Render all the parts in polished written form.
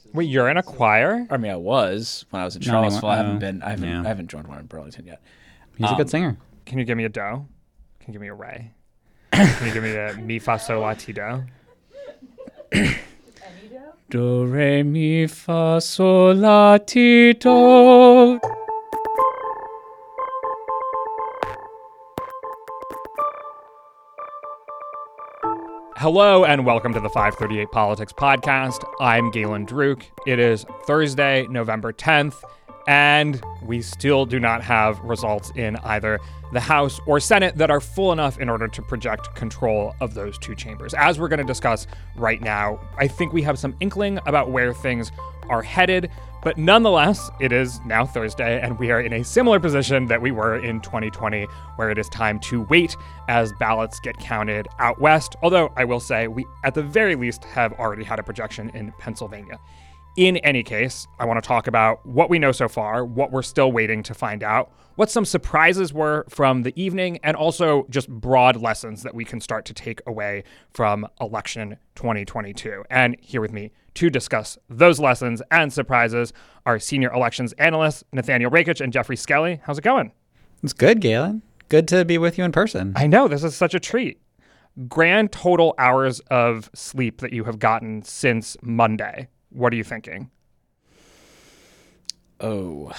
Wait, you're in a choir? I mean, I was when I was in Not anymore. Charlottesville. I Yeah. haven't joined one in Burlington yet. He's a good singer. Can you give me a do? Can you give me a re? Can you give me the mi fa sol la ti do? Do re mi fa sol la ti do. Hello and welcome to the 538 Politics Podcast. I'm Galen Druk. It is Thursday, November 10th, and we still do not have results in either the House or Senate that are full enough in order to project control of those two chambers. As we're going to discuss right now, I think we have some inkling about where things are headed, but nonetheless, it is now Thursday, and we are in a similar position that we were in 2020, where it is time to wait as ballots get counted out west. Although I will say we, at the very least, have already had a projection in Pennsylvania. In any case, I want to talk about what we know so far, what we're still waiting to find out, what some surprises were from the evening, and also just broad lessons that we can start to take away from election 2022. And here with me to discuss those lessons and surprises are senior elections analysts Nathaniel Rakich and Jeffrey Skelly. How's it going? It's good, Galen. Good to be with you in person. I know, this is such a treat. Grand total hours of sleep that you have gotten since Monday. What are you thinking? Well,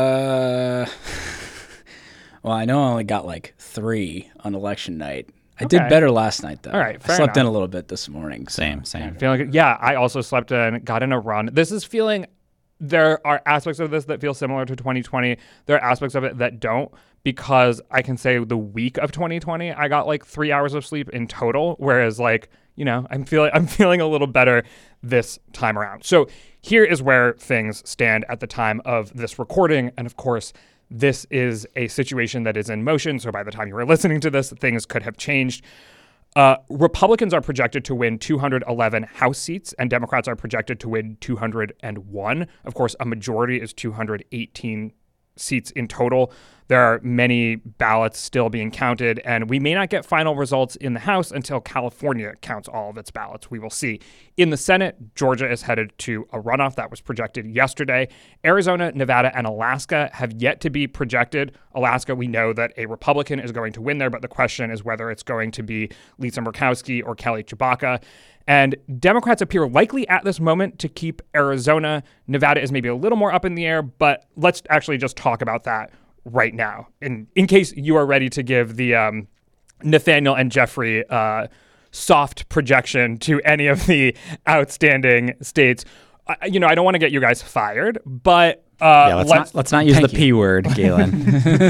I know I only got like 3 on election night. I did better last night, though. All right, I fair slept in enough. a little bit this morning. Same. Feeling good? Yeah, I also slept in, got in a run. This is feeling, there are aspects of this that feel similar to 2020. There are aspects of it that don't, because I can say the week of 2020, I got like 3 hours of sleep in total, whereas like, you know, I'm feeling a little better this time around. So here is where things stand at the time of this recording. And of course, this is a situation that is in motion. So by the time you are listening to this, things could have changed. Republicans are projected to win 211 House seats, and Democrats are projected to win 201. Of course, a majority is 218 seats in total. There are many ballots still being counted, and we may not get final results in the House until California counts all of its ballots. We will see. In the Senate, Georgia is headed to a runoff that was projected yesterday. Arizona, Nevada, and Alaska have yet to be projected. Alaska, we know that a Republican is going to win there, but the question is whether it's going to be Lisa Murkowski or Kelly Tshibaka. And Democrats appear likely at this moment to keep Arizona. Nevada is maybe a little more up in the air, but let's actually just talk about that right now. In case you are ready to give the Nathaniel and Jeffrey soft projection to any of the outstanding states. I don't want to get you guys fired, but let's not use the P word, Galen.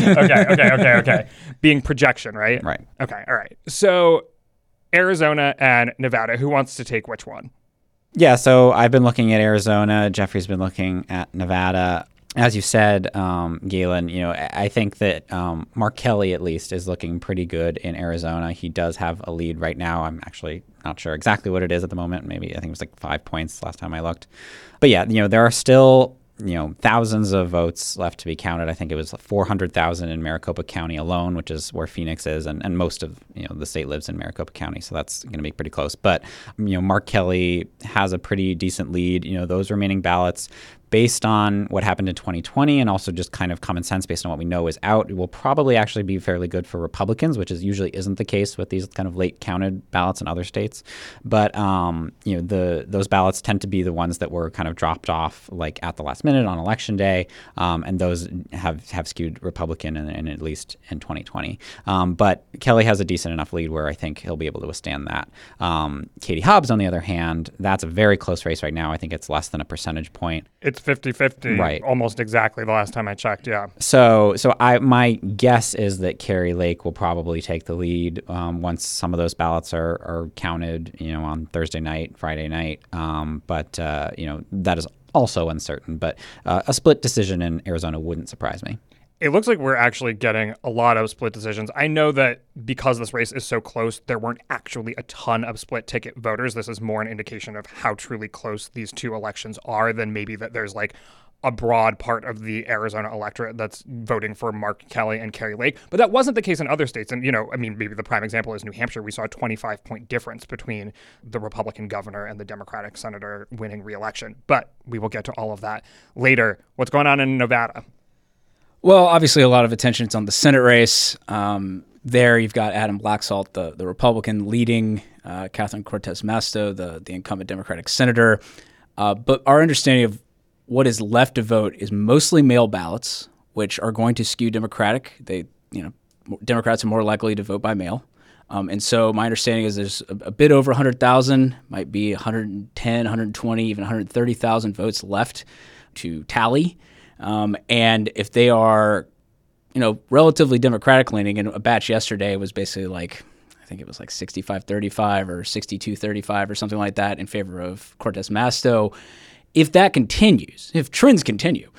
Okay. Being projection, right? Right. Okay, all right. So Arizona and Nevada, who wants to take which one? Yeah, so I've been looking at Arizona. Jeffrey's been looking at Nevada. As you said, Galen, I think that Mark Kelly, at least, is looking pretty good in Arizona. He does have a lead right now. I'm actually not sure exactly what it is at the moment. Maybe I think it was like 5 points last time I looked. But yeah, there are still thousands of votes left to be counted. I think it was 400,000 in Maricopa County alone, which is where Phoenix is, and most of the state lives in Maricopa County, so that's going to be pretty close. But Mark Kelly has a pretty decent lead. Those remaining ballots, based on what happened in 2020 and also just kind of common sense based on what we know is out, it will probably actually be fairly good for Republicans, which usually isn't the case with these kind of late counted ballots in other states. But those ballots tend to be the ones that were kind of dropped off like at the last minute on election day, and those have skewed Republican in at least in 2020. But Kelly has a decent enough lead where I think he'll be able to withstand that. Katie Hobbs, on the other hand, that's a very close race right now. I think it's less than a percentage point. It's 50-50, right? Almost exactly the last time I checked, yeah. So my guess is that Kari Lake will probably take the lead once some of those ballots are counted, on Thursday night, Friday night. But that is also uncertain. But a split decision in Arizona wouldn't surprise me. It looks like we're actually getting a lot of split decisions. I know that because this race is so close, there weren't actually a ton of split ticket voters. This is more an indication of how truly close these two elections are than maybe that there's like a broad part of the Arizona electorate that's voting for Mark Kelly and Kari Lake. But that wasn't the case in other states. And, maybe the prime example is New Hampshire. We saw a 25-point difference between the Republican governor and the Democratic senator winning re-election. But we will get to all of that later. What's going on in Nevada? Well, obviously a lot of attention is on the Senate race. There you've got Adam Laxalt, the Republican, leading Catherine Cortez Masto, the incumbent Democratic senator. But our understanding of what is left to vote is mostly mail ballots, which are going to skew Democratic. Democrats are more likely to vote by mail. And so my understanding is there's a bit over 100,000, might be 110, 120, even 130,000 votes left to tally. And if they are, relatively Democratic leaning, and a batch yesterday was basically like, I think it was like 65-35 or 62-35 or something like that in favor of Cortez Masto. If that continues, if trends continue,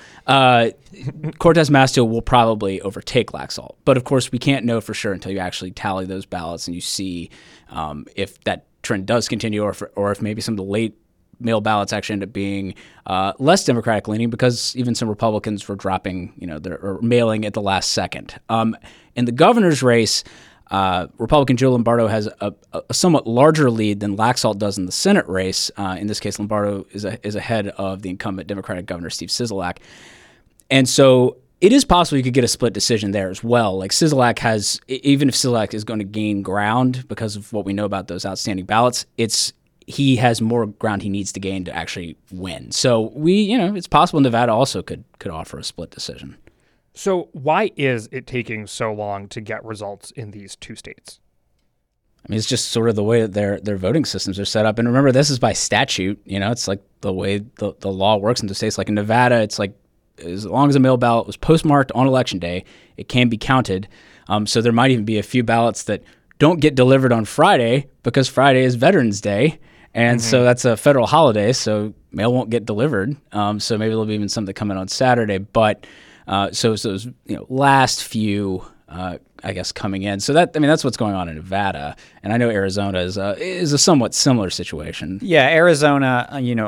Cortez Masto will probably overtake Laxalt. But of course, we can't know for sure until you actually tally those ballots and you see if that trend does continue, or if maybe some of the late mail ballots actually end up being less Democratic leaning, because even some Republicans were dropping, or mailing at the last second. In the governor's race, Republican Joe Lombardo has a somewhat larger lead than Laxalt does in the Senate race. In this case, Lombardo is ahead of the incumbent Democratic Governor Steve Sisolak. And so it is possible you could get a split decision there as well. Like Sisolak has, even if Sisolak is going to gain ground because of what we know about those outstanding ballots, he has more ground he needs to gain to actually win. So it's possible Nevada also could offer a split decision. So why is it taking so long to get results in these two states? I mean, it's just sort of the way that their voting systems are set up. And remember, this is by statute. It's like the way the law works in the states. Like in Nevada, it's like as long as a mail ballot was postmarked on Election Day, it can be counted. So there might even be a few ballots that don't get delivered on Friday because Friday is Veterans Day. And so that's a federal holiday, so mail won't get delivered. So maybe there'll be even some that come in on Saturday. But so those last few, I guess, coming in. So that's what's going on in Nevada, and I know Arizona is a somewhat similar situation. Yeah, Arizona,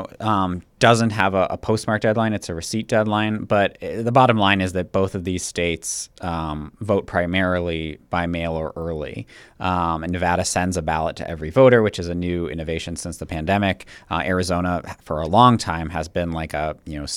doesn't have a postmark deadline; it's a receipt deadline. But the bottom line is that both of these states vote primarily by mail or early. And Nevada sends a ballot to every voter, which is a new innovation since the pandemic. Arizona, for a long time, has been like a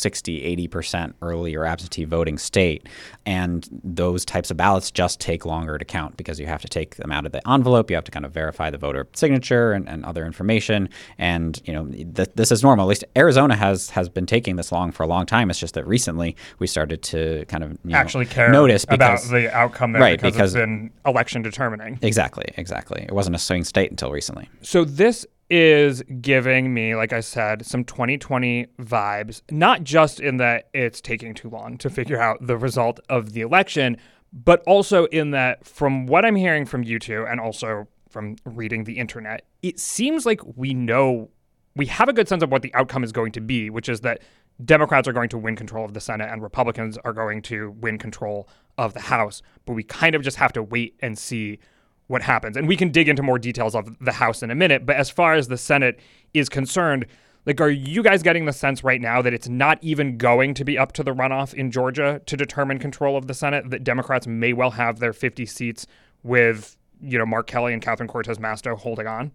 60-80% early or absentee voting state, and those types of ballots just take longer to count because you have to take them out of the envelope. You have to kind of verify the voter signature and other information. And this is normal. At least Arizona has been taking this long for a long time. It's just that recently we started to kind of actually care notice about the outcome there, right, because it's been election determining. Exactly. It wasn't a swing state until recently. So this is giving me, like I said, some 2020 vibes, not just in that it's taking too long to figure out the result of the election, but also in that, from what I'm hearing from you two and also from reading the internet, it seems like we have a good sense of what the outcome is going to be, which is that Democrats are going to win control of the Senate and Republicans are going to win control of the House. But we kind of just have to wait and see what happens. And we can dig into more details of the House in a minute. But as far as the Senate is concerned, are you guys getting the sense right now that it's not even going to be up to the runoff in Georgia to determine control of the Senate, that Democrats may well have their 50 seats with, Mark Kelly and Catherine Cortez Masto holding on?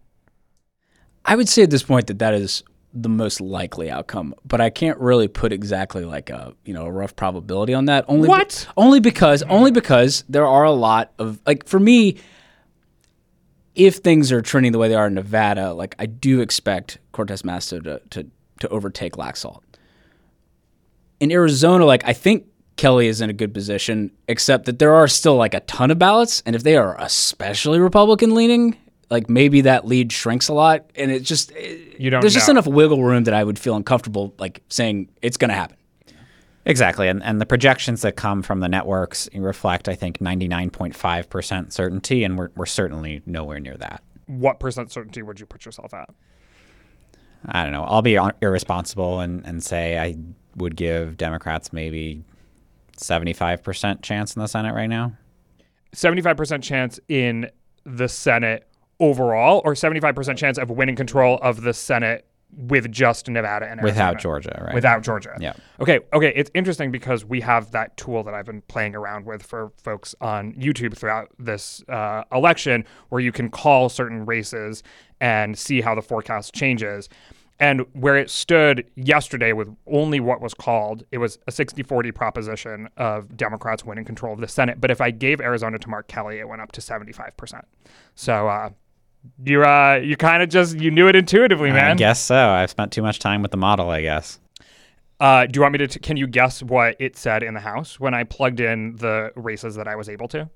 I would say at this point that is the most likely outcome, but I can't really put exactly like a rough probability on that. Only because there are a lot of, for me, if things are trending the way they are in Nevada, I do expect Cortez Masto to overtake Laxalt. In Arizona, I think Kelly is in a good position, except that there are still a ton of ballots, and if they are especially Republican leaning, maybe that lead shrinks a lot, and there's just enough wiggle room that I would feel uncomfortable saying it's going to happen. Exactly, and the projections that come from the networks reflect, I think, 99.5% certainty, and we're certainly nowhere near that. What percent certainty would you put yourself at? I don't know. I'll be irresponsible and say I would give Democrats maybe 75% chance in the Senate right now. 75% chance in the Senate overall, or 75% chance of winning control of the Senate with just Nevada and Arizona. Without Georgia, right? Without Georgia. Yeah. Okay. It's interesting because we have that tool that I've been playing around with for folks on YouTube throughout this election, where you can call certain races and see how the forecast changes. And where it stood yesterday with only what was called, it was a 60-40 proposition of Democrats winning control of the Senate. But if I gave Arizona to Mark Kelly, it went up to 75%. So you kind of just, you knew it intuitively, man. I guess so. I've spent too much time with the model, I guess. Do you want me to, can you guess what it said in the House when I plugged in the races that I was able to?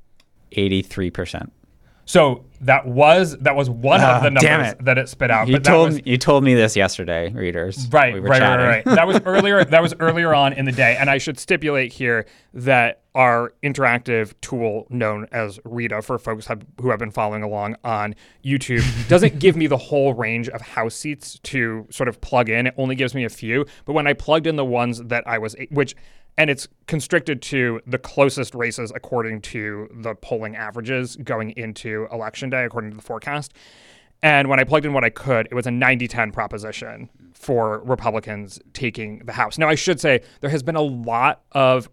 83%. So that was one of the numbers that it spit out. You told me this yesterday, readers. Right, we were right. That was earlier. That was earlier on in the day, and I should stipulate here that our interactive tool, known as Rita, for folks who have been following along on YouTube, doesn't give me the whole range of House seats to sort of plug in. It only gives me a few. But when I plugged in the ones that I was, and it's constricted to the closest races according to the polling averages going into Election Day, according to the forecast. And when I plugged in what I could, it was a 90-10 proposition for Republicans taking the House. Now, I should say there has been a lot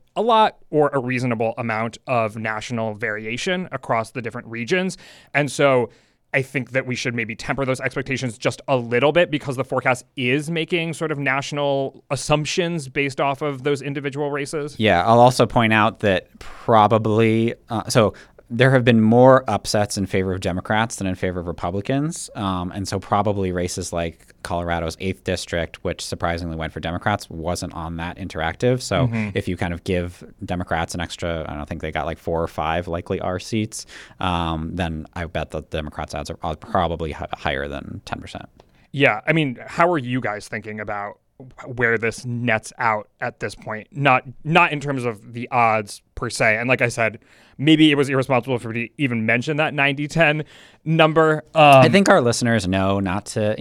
or a reasonable amount of national variation across the different regions. And so I think that we should maybe temper those expectations just a little bit, because the forecast is making sort of national assumptions based off of those individual races. Yeah, I'll also point out that probably there have been more upsets in favor of Democrats than in favor of Republicans. And so probably races like Colorado's 8th district, which surprisingly went for Democrats, wasn't on that interactive. So if you kind of give Democrats an extra, I don't think they got like 4 or 5 likely R seats, then I bet the Democrats' odds are probably higher than 10%. Yeah. I mean, how are you guys thinking about where this nets out at this point? Not in terms of the odds per se. And like I said, maybe it was irresponsible for me to even mention that 90-10 number. I think our listeners know not to,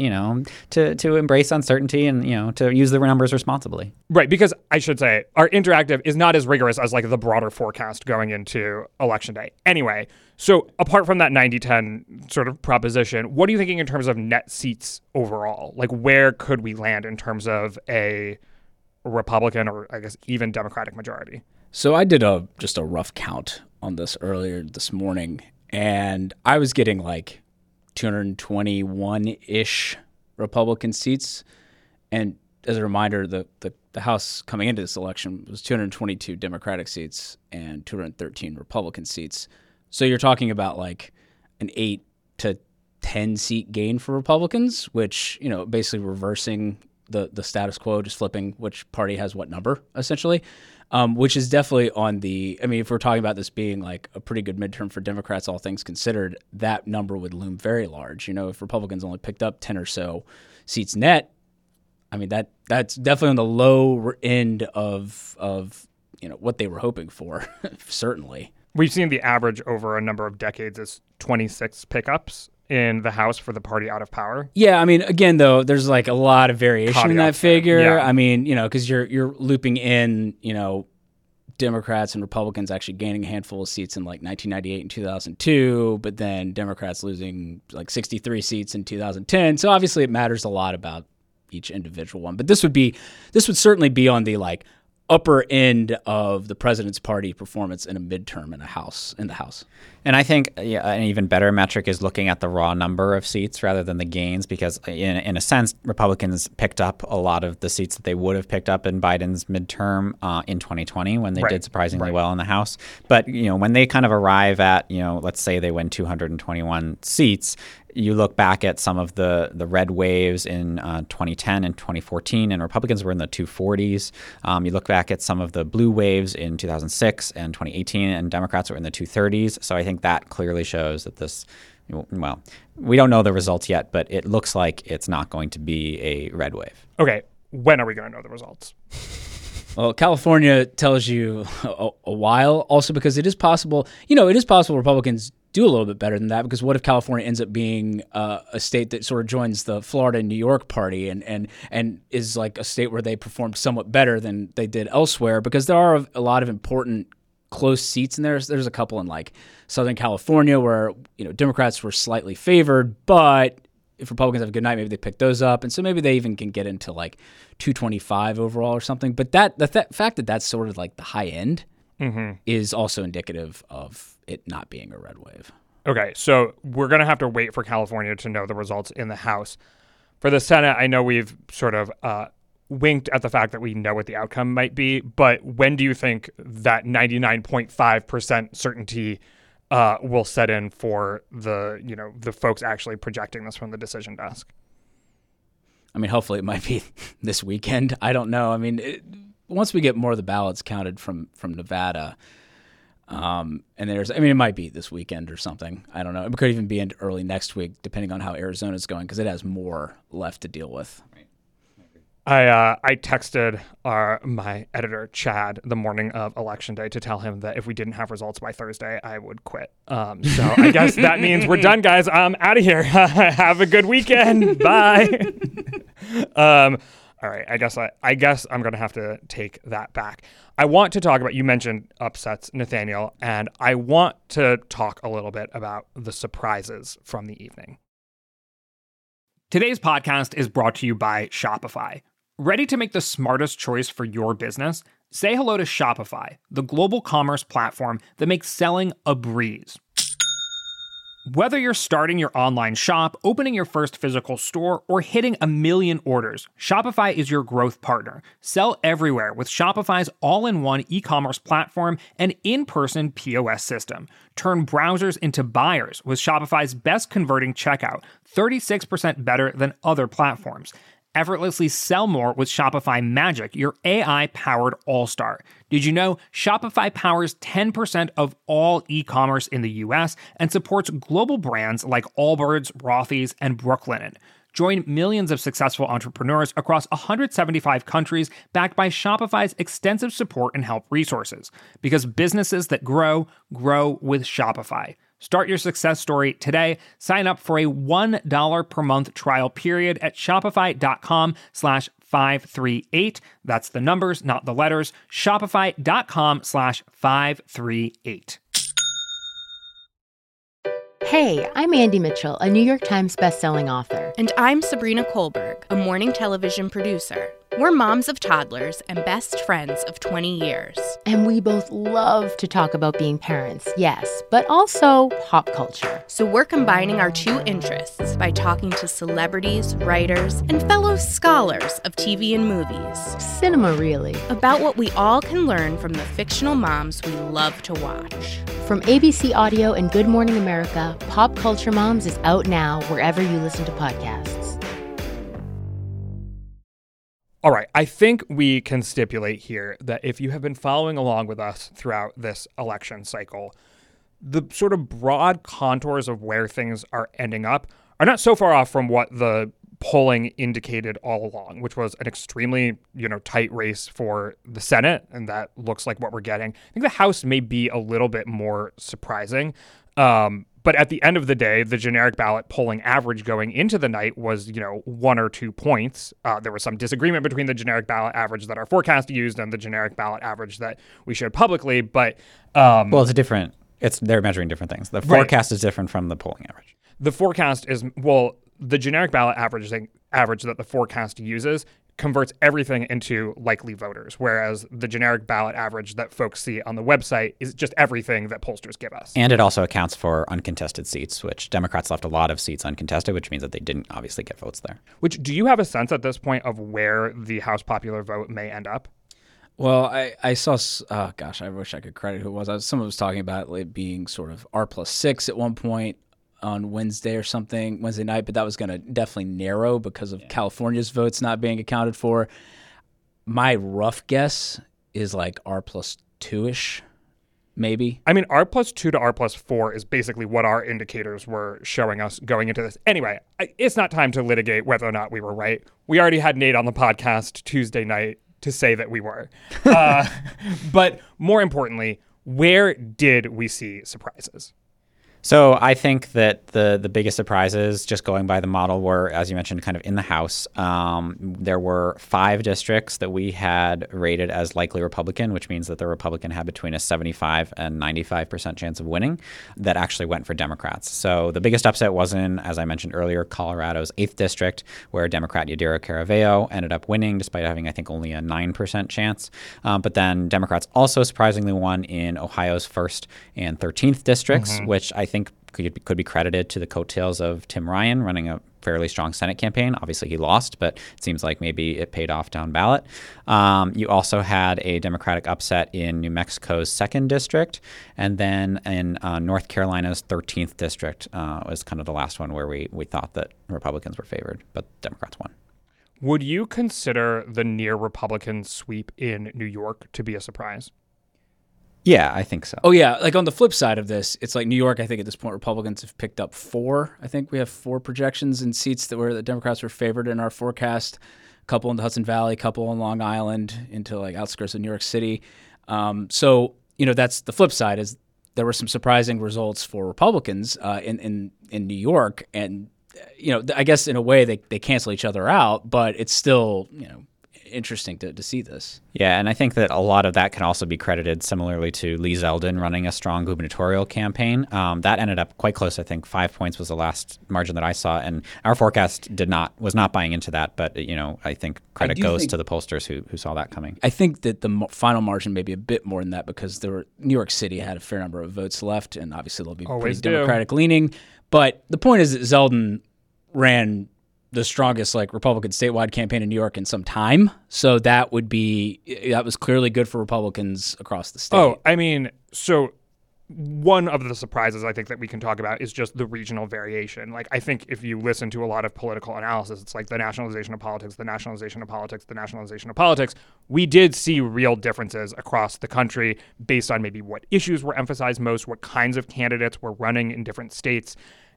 to embrace uncertainty and, to use the numbers responsibly. Right. Because I should say our interactive is not as rigorous as like the broader forecast going into Election Day. Anyway, so apart from that 90-10 sort of proposition, what are you thinking in terms of net seats overall? Like, where could we land in terms of a Republican or I guess even Democratic majority? So I did just a rough count on this earlier this morning, and I was getting like 221-ish Republican seats. And as a reminder, the House coming into this election was 222 Democratic seats and 213 Republican seats. So you're talking about like an 8 to 10 seat gain for Republicans, which, basically reversing the status quo, just flipping which party has what number, essentially. Which is definitely if we're talking about this being like a pretty good midterm for Democrats, all things considered, that number would loom very large. If Republicans only picked up 10 or so seats net, I mean, that's definitely on the low end of what they were hoping for, certainly. We've seen the average over a number of decades is 26 pickups in the House for the party out of power. Yeah, I mean, again, though, there's like a lot of variation in that figure. Yeah. I mean, because you're looping in, Democrats and Republicans actually gaining a handful of seats in like 1998 and 2002, but then Democrats losing like 63 seats in 2010. So obviously it matters a lot about each individual one. But this would certainly be on the like upper end of the president's party performance in a midterm in the House. And I think an even better metric is looking at the raw number of seats rather than the gains, because in a sense, Republicans picked up a lot of the seats that they would have picked up in Biden's midterm in 2020 when they did surprisingly well in the House. But, when they kind of arrive at, let's say they win 221 seats, you look back at some of the red waves in 2010 and 2014, and Republicans were in the 240s. You look back at some of the blue waves in 2006 and 2018, and Democrats were in the 230s. So I think that clearly shows that this, well, we don't know the results yet, but it looks like it's not going to be a red wave. Okay, when are we going to know the results? Well, California tells you a while, also because it is possible Republicans do a little bit better than that, because what if California ends up being a state that sort of joins the Florida and New York party and is like a state where they performed somewhat better than they did elsewhere, because there are a lot of important close seats in there. There's a couple in like Southern California where Democrats were slightly favored, but if Republicans have a good night, maybe they pick those up. And so maybe they even can get into like 225 overall or something. But the fact that that's sort of like the high end is also indicative of it not being a red wave. Okay, so we're going to have to wait for California to know the results in the House. For the Senate, I know we've sort of winked at the fact that we know what the outcome might be, but when do you think that 99.5% certainty will set in for the folks actually projecting this from the decision desk? I mean, hopefully it might be this weekend. I don't know. I mean, once we get more of the ballots counted from Nevada, and it might be this weekend or something. I don't know. It could even be in early next week, depending on how Arizona's going, because it has more left to deal with. I texted my editor, Chad, the morning of Election Day to tell him that if we didn't have results by Thursday, I would quit. So I guess that means we're done, guys. I'm out of here. Have a good weekend. Bye. All right. I guess I'm going to have to take that back. I want to talk about, you mentioned upsets, Nathaniel, and I want to talk a little bit about the surprises from the evening. Today's podcast is brought to you by Shopify. Ready to make the smartest choice for your business? Say hello to Shopify, the global commerce platform that makes selling a breeze. Whether you're starting your online shop, opening your first physical store, or hitting 1 million orders, Shopify is your growth partner. Sell everywhere with Shopify's all-in-one e-commerce platform and in-person POS system. Turn browsers into buyers with Shopify's best converting checkout, 36% better than other platforms. Effortlessly sell more with Shopify Magic, your AI-powered all-star. Did you know Shopify powers 10% of all e-commerce in the U.S. and supports global brands like Allbirds, Rothy's, and Brooklinen? Join millions of successful entrepreneurs across 175 countries backed by Shopify's extensive support and help resources. Because businesses that grow, grow with Shopify. Start your success story today. Sign up for a $1 per month trial period at shopify.com/538. That's the numbers, not the letters. Shopify.com/538. Hey, I'm Andy Mitchell, a New York Times bestselling author. And I'm Sabrina Kohlberg, a morning television producer. We're moms of toddlers and best friends of 20 years. And we both love to talk about being parents, yes, but also pop culture. So we're combining our two interests by talking to celebrities, writers, and fellow scholars of TV and movies. Cinema, really. About what we all can learn from the fictional moms we love to watch. From ABC Audio and Good Morning America, Pop Culture Moms is out now wherever you listen to podcasts. All right, I think we can stipulate here that if you have been following along with us throughout this election cycle, the sort of broad contours of where things are ending up are not so far off from what the polling indicated all along, which was an extremely, tight race for the Senate, and that looks like what we're getting. I think the House may be a little bit more surprising. But at the end of the day, the generic ballot polling average going into the night was, 1 or 2 points. There was some disagreement between the generic ballot average that our forecast used and the generic ballot average that we showed publicly. But well, it's different. They're measuring different things. The forecast is different from the polling average. The forecast is, the generic ballot average that the forecast uses converts everything into likely voters, whereas the generic ballot average that folks see on the website is just everything that pollsters give us. And it also accounts for uncontested seats, which Democrats left a lot of seats uncontested, which means that they didn't obviously get votes there. Do you have a sense at this point of where the House popular vote may end up? Well, I saw, I wish I could credit who it was. Someone was talking about it being sort of R+6 at one point on Wednesday night, but that was going to definitely narrow because of California's votes not being accounted for. My rough guess is like R+2-ish, maybe. I mean, R+2 to R+4 is basically what our indicators were showing us going into this. Anyway, it's not time to litigate whether or not we were right. We already had Nate on the podcast Tuesday night to say that we were. But more importantly, where did we see surprises? So I think that the biggest surprises, just going by the model, were, as you mentioned, kind of in the House. There were 5 districts that we had rated as likely Republican, which means that the Republican had between a 75 and 95% chance of winning, that actually went for Democrats. So the biggest upset was in, as I mentioned earlier, Colorado's 8th district, where Democrat Yadira Caraveo ended up winning, despite having, I think, only a 9% chance. But then Democrats also surprisingly won in Ohio's 1st and 13th districts, which I think could be credited to the coattails of Tim Ryan running a fairly strong Senate campaign. Obviously, he lost, but it seems like maybe it paid off down ballot. You also had a Democratic upset in New Mexico's 2nd district, and then in North Carolina's 13th district was kind of the last one where we thought that Republicans were favored, but Democrats won. Would you consider the near Republican sweep in New York to be a surprise? Yeah, I think so. Oh, yeah. Like on the flip side of this, it's like New York, I think at this point, Republicans have picked up 4. I think we have 4 projections in seats where the Democrats were favored in our forecast. A couple in the Hudson Valley, a couple on Long Island into like outskirts of New York City. So, that's the flip side is there were some surprising results for Republicans in New York. And, I guess in a way they cancel each other out, but it's still, interesting to see this. Yeah, and I think that a lot of that can also be credited similarly to Lee Zeldin running a strong gubernatorial campaign. That ended up quite close. I think 5 points was the last margin that I saw, and our forecast was not buying into that. But I think credit goes to the pollsters who saw that coming. I think that the final margin may be a bit more than that because New York City had a fair number of votes left, and obviously they'll be pretty Democratic leaning. But the point is that Zeldin ran the strongest Republican statewide campaign in New York in some time. So that was clearly good for Republicans across the state. Oh, I mean, so one of the surprises I think that we can talk about is just the regional variation. I think if you listen to a lot of political analysis, it's like the nationalization of politics, the nationalization of politics, the nationalization of politics. We did see real differences across the country based on maybe what issues were emphasized most, what kinds of candidates were running in different states.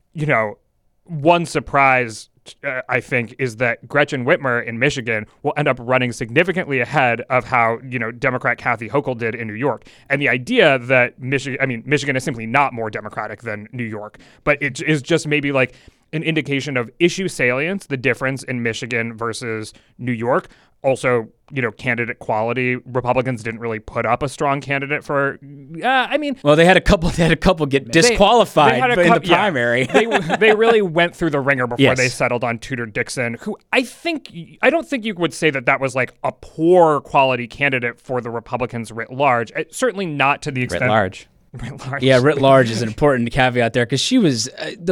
One surprise I think is that Gretchen Whitmer in Michigan will end up running significantly ahead of how, Democrat Kathy Hochul did in New York. And the idea that Michigan is simply not more Democratic than New York, but it is just maybe an indication of issue salience, the difference in Michigan versus New York. Also, candidate quality. Republicans didn't really put up a strong candidate for. Well, they had a couple get disqualified in the primary. Yeah, they really went through the ringer before they settled on Tudor Dixon, who I don't think you would say that was a poor quality candidate for the Republicans writ large. Certainly not to the extent. Writ large. Yeah, writ large is an important caveat there because she was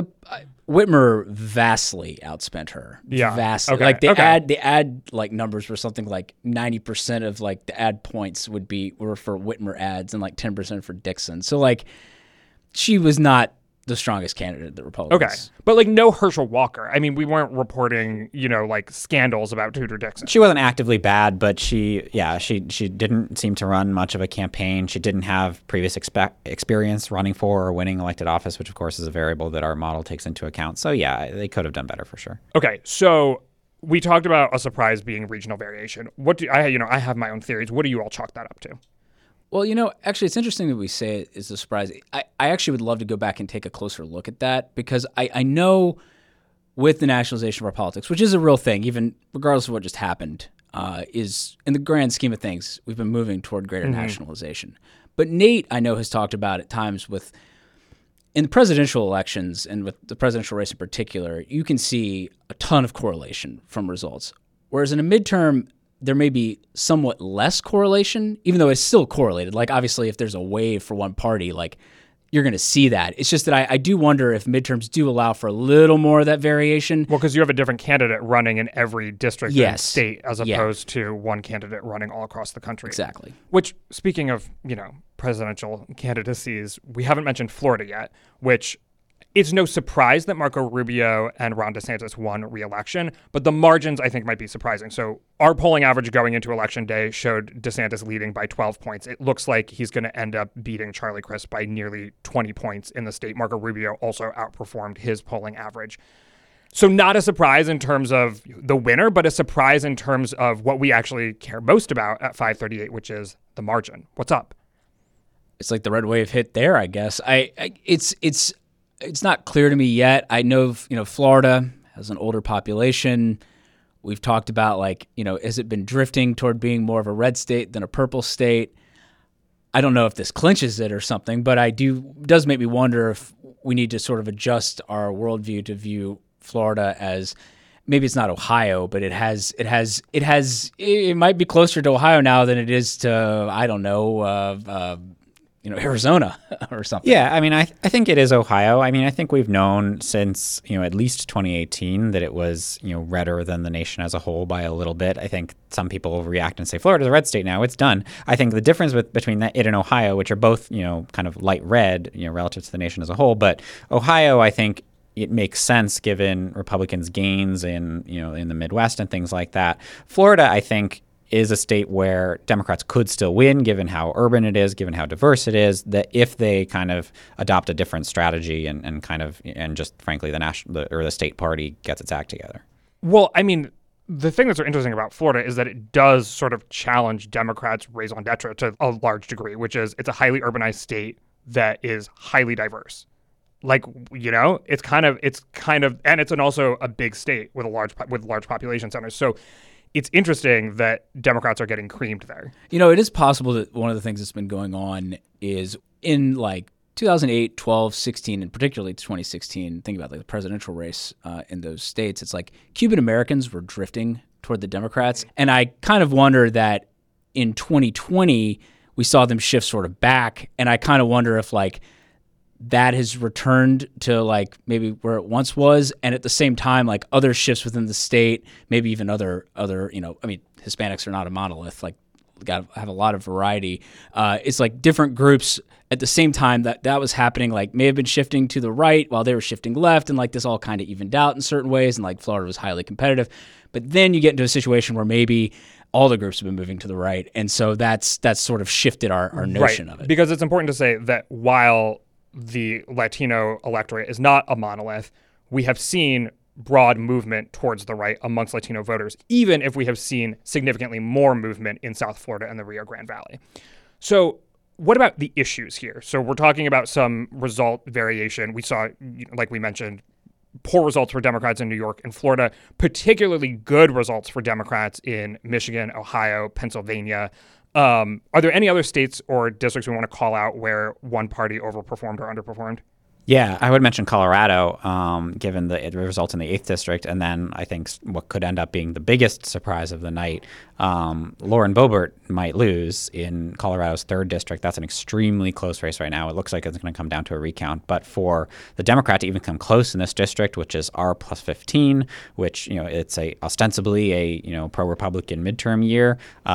Whitmer vastly outspent her. Yeah, vastly. Okay. The ad numbers were something like 90% of the ad points were for Whitmer ads and 10% for Dixon. So she was not the strongest candidate that Republicans. Okay, but no Herschel Walker. I mean, we weren't reporting scandals about Tudor Dixon. She wasn't actively bad, but she didn't seem to run much of a campaign. She didn't have previous experience running for or winning elected office, which of course is a variable that our model takes into account. So yeah, they could have done better for sure. Okay, so we talked about a surprise being regional variation. I have my own theories. What do you all chalk that up to? Well, actually, it's interesting that we say it is a surprise. I actually would love to go back and take a closer look at that because I know with the nationalization of our politics, which is a real thing, even regardless of what just happened, is in the grand scheme of things, we've been moving toward greater nationalization. But Nate, I know, has talked about at times in the presidential elections and with the presidential race in particular, you can see a ton of correlation from results. Whereas in a midterm, there may be somewhat less correlation, even though it's still correlated. Obviously, if there's a wave for one party, you're going to see that. It's just that I do wonder if midterms do allow for a little more of that variation. Well, because you have a different candidate running in every district and state as opposed to one candidate running all across the country. Exactly. Which, speaking of, presidential candidacies, we haven't mentioned Florida yet, which it's no surprise that Marco Rubio and Ron DeSantis won re-election, but the margins I think might be surprising. So our polling average going into Election Day showed DeSantis leading by 12 points. It looks like he's going to end up beating Charlie Crist by nearly 20 points in the state. Marco Rubio also outperformed his polling average. So not a surprise in terms of the winner, but a surprise in terms of what we actually care most about at 538, which is the margin. What's up? It's the red wave hit there, I guess. It's it's not clear to me yet. I know, Florida has an older population. We've talked about, like, has it been drifting toward being more of a red state than a purple state? I don't know if this clinches it or something, but it does make me wonder if we need to sort of adjust our worldview to view Florida as, maybe it's not Ohio, but it might be closer to Ohio now than it is to, I don't know, Arizona or something. Yeah, I mean, I think it is Ohio. I mean, I think we've known since, at least 2018 that it was, redder than the nation as a whole by a little bit. I think some people will react and say, Florida's a red state now, it's done. I think the difference between it and Ohio, which are both, kind of light red, relative to the nation as a whole, but Ohio, I think, it makes sense given Republicans' gains in the Midwest and things like that. Florida, I think, is a state where Democrats could still win, given how urban it is, given how diverse it is, that if they kind of adopt a different strategy and just frankly the state party gets its act together. Well, I mean, the thing that's so interesting about Florida is that it does sort of challenge Democrats' raison d'etre to a large degree, which is it's a highly urbanized state that is highly diverse. Like, it's kind of, and it's also a big state with large population centers. So it's interesting that Democrats are getting creamed there. It is possible that one of the things that's been going on is in like 2008, 12, 16, and particularly 2016, think about like the presidential race in those states. It's like Cuban Americans were drifting toward the Democrats. And I kind of wonder that in 2020, we saw them shift sort of back. And I kind of wonder if like that has returned to like maybe where it once was, and at the same time, like other shifts within the state, maybe even other, Hispanics are not a monolith. Like, got to have a lot of variety. It's like different groups at the same time that was happening. Like, may have been shifting to the right while they were shifting left, and like this all kind of evened out in certain ways. And like Florida was highly competitive, but then you get into a situation where maybe all the groups have been moving to the right, and so that's sort of shifted our notion of it. Because it's important to say that while the Latino electorate is not a monolith, we have seen broad movement towards the right amongst Latino voters, even if we have seen significantly more movement in South Florida and the Rio Grande Valley. So what about the issues here? So we're talking about some result variation. We saw, like we mentioned, poor results for Democrats in New York and Florida, particularly good results for Democrats in Michigan, Ohio, Pennsylvania. Are there any other states or districts we want to call out where one party overperformed or underperformed? Yeah, I would mention Colorado, given the result in the 8th district. And then I think what could end up being the biggest surprise of the night, Lauren Boebert might lose in Colorado's 3rd district. That's an extremely close race right now. It looks like it's going to come down to a recount. But for the Democrat to even come close in this district, which is R plus 15, which, it's ostensibly a pro-Republican midterm year,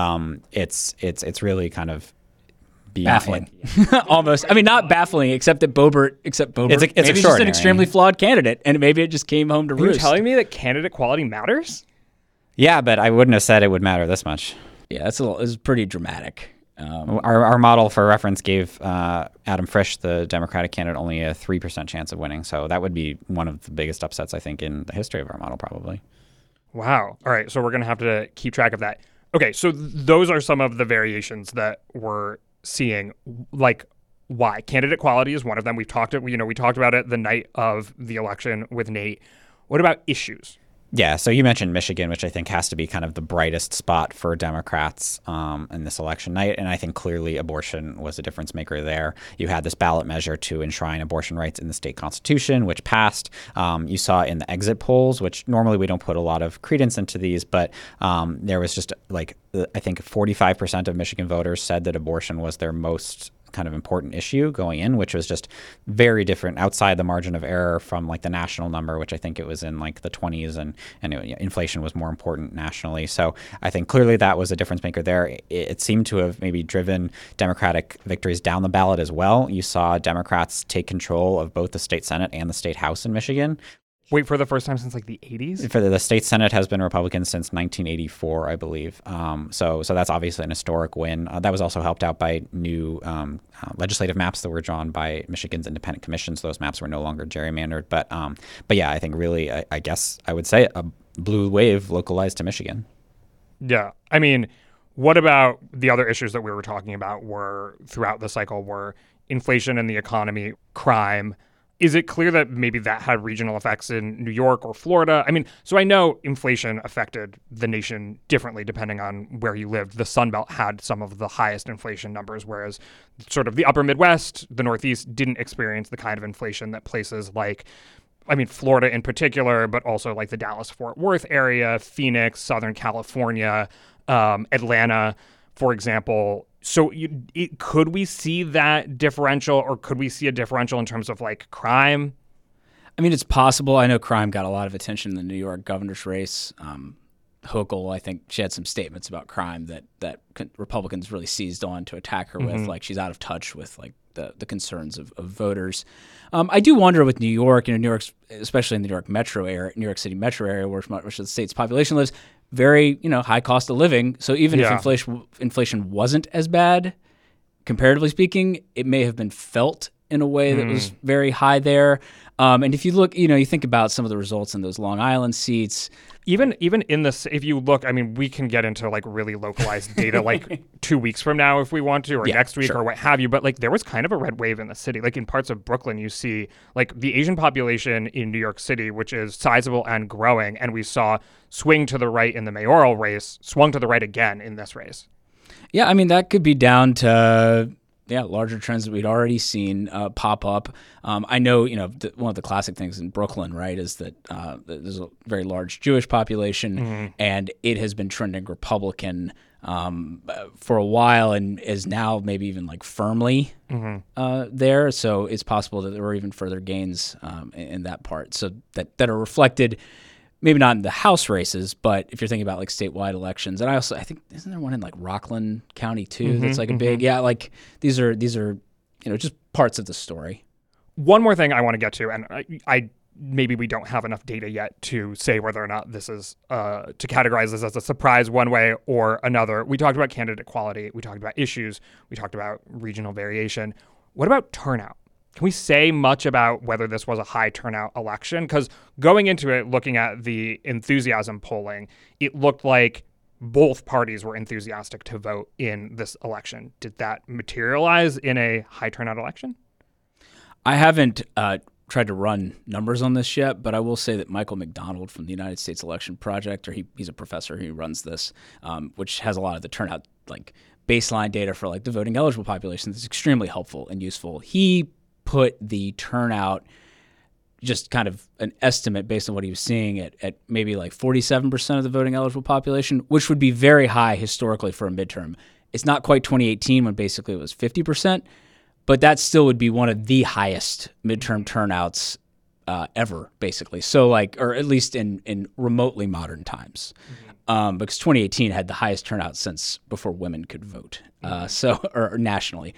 it's really kind of baffling. Almost. I mean, not baffling, except Boebert, it's maybe he's just an extremely flawed candidate, and maybe it just came home to roost. Are you telling me that candidate quality matters? Yeah, but I wouldn't have said it would matter this much. Yeah, it's pretty dramatic. Our model for reference gave Adam Frisch, the Democratic candidate, only a 3% chance of winning. So that would be one of the biggest upsets, I think, in the history of our model, probably. Wow. All right. So we're going to have to keep track of that. Okay. So those are some of the variations that we're seeing. Like, why? Candidate quality is one of them. We talked about it the night of the election with Nate. What about issues? Yeah, so you mentioned Michigan, which I think has to be kind of the brightest spot for Democrats in this election night. And I think clearly abortion was a difference maker there. You had this ballot measure to enshrine abortion rights in the state constitution, which passed. You saw in the exit polls, which normally we don't put a lot of credence into these, but there was just like, I think 45% of Michigan voters said that abortion was their most kind of important issue going in, which was just very different outside the margin of error from like the national number, which I think it was in like the 20s, and inflation was more important nationally. So I think clearly that was a difference maker there. It seemed to have maybe driven Democratic victories down the ballot as well. You saw Democrats take control of both the state Senate and the state House in Michigan. Wait, for the first time since like the 80s? For the state Senate has been Republican since 1984, I believe. So that's obviously an historic win. That was also helped out by new legislative maps that were drawn by Michigan's independent commissions. Those maps were no longer gerrymandered. But yeah, I think really, I guess I would say a blue wave localized to Michigan. Yeah. I mean, what about the other issues that we were talking about were throughout the cycle were inflation in the economy, crime, Is it clear that maybe that had regional effects in New York or Florida? I mean, so I know inflation affected the nation differently depending on where you lived. The Sun Belt had some of the highest inflation numbers, whereas sort of the upper Midwest, the Northeast, didn't experience the kind of inflation that places like, I mean, Florida in particular, but also like the Dallas-Fort Worth area, Phoenix, Southern California, Atlanta, for example. So could we see that differential, or could we see a differential in terms of like crime? I mean, it's possible. I know crime got a lot of attention in the New York governor's race. Hochul, I think she had some statements about crime that Republicans really seized on to attack her with, like she's out of touch with like the concerns of voters. I do wonder with New York, New York's, especially in the New York City metro area, where much of the state's population lives, very high cost of living. So even if inflation wasn't as bad, comparatively speaking, it may have been felt in a way that was very high there. And if you look, you think about some of the results in those Long Island seats. Even in this, if you look, I mean, we can get into like really localized data like 2 weeks from now if we want to, or next week or what have you. But like there was kind of a red wave in the city. Like in parts of Brooklyn, you see like the Asian population in New York City, which is sizable and growing. And we saw swing to the right in the mayoral race, swung to the right again in this race. Yeah, I mean, that could be down to larger trends that we'd already seen pop up. I know, one of the classic things in Brooklyn, right, is that there's a very large Jewish population, and it has been trending Republican for a while, and is now maybe even like firmly there. So it's possible that there were even further gains in that part. So that are reflected. Maybe not in the House races, but if you're thinking about like statewide elections, and I think isn't there one in like Rockland County too? That's like a big, like these are just parts of the story. One more thing I want to get to, and I maybe we don't have enough data yet to say whether or not this is to categorize this as a surprise one way or another. We talked about candidate quality, we talked about issues, we talked about regional variation. What about turnout? Can we say much about whether this was a high turnout election? Because going into it, looking at the enthusiasm polling, it looked like both parties were enthusiastic to vote in this election. Did that materialize in a high turnout election? I haven't tried to run numbers on this yet, but I will say that Michael McDonald from the United States Election Project, or he's a professor who runs this, which has a lot of the turnout, like baseline data for like the voting eligible population. That's extremely helpful and useful. He put the turnout, just kind of an estimate based on what he was seeing, at maybe like 47% of the voting eligible population, which would be very high historically for a midterm. It's not quite 2018 when basically it was 50%, but that still would be one of the highest midterm turnouts ever, basically. So like, or at least in remotely modern times. Because 2018 had the highest turnout since before women could vote, or nationally.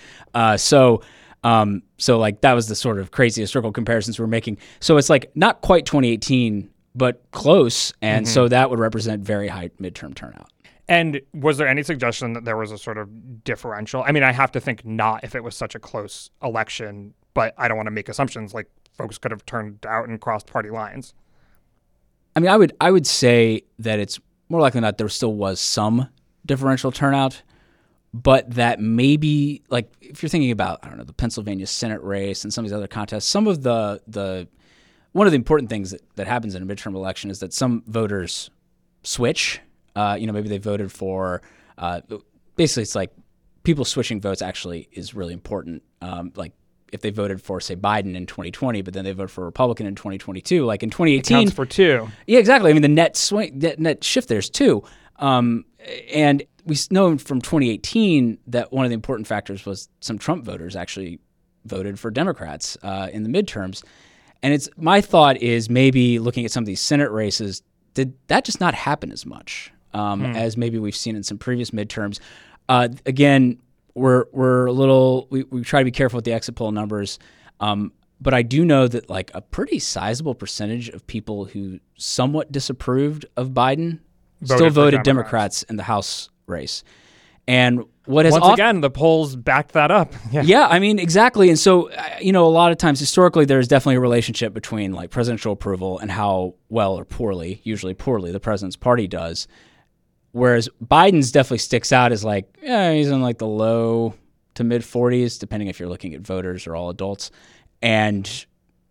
So like that was the sort of crazy historical comparisons we're making. So it's like not quite 2018, but close. And so that would represent very high midterm turnout. And was there any suggestion that there was a sort of differential? I mean, I have to think not if it was such a close election, but I don't want to make assumptions like folks could have turned out and crossed party lines. I mean, I would say that it's more likely than not there still was some differential turnout. But that maybe, like, if you're thinking about, I don't know, the Pennsylvania Senate race and some of these other contests, some of the one of the important things that happens in a midterm election is that some voters switch. Maybe they voted for, basically it's like people switching votes actually is really important. Like if they voted for, say, Biden in 2020, but then they voted for a Republican in 2022, like in 2018. It counts for two. Yeah, exactly. I mean, the net shift there's two. And we know from 2018 that one of the important factors was some Trump voters actually voted for Democrats in the midterms. And my thought is maybe looking at some of these Senate races, did that just not happen as much as maybe we've seen in some previous midterms? Again, we're a little, we try to be careful with the exit poll numbers. But I do know that like a pretty sizable percentage of people who somewhat disapproved of Biden still voted Democrats in the House race. And what has again, the polls backed that up. Yeah, I mean, exactly. And so, a lot of times historically, there's definitely a relationship between like presidential approval and how well or poorly, usually poorly, the president's party does. Whereas Biden's definitely sticks out as like, he's in like the low to mid 40s, depending if you're looking at voters or all adults. And